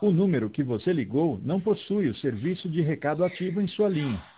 O número que você ligou não possui o serviço de recado ativo em sua linha.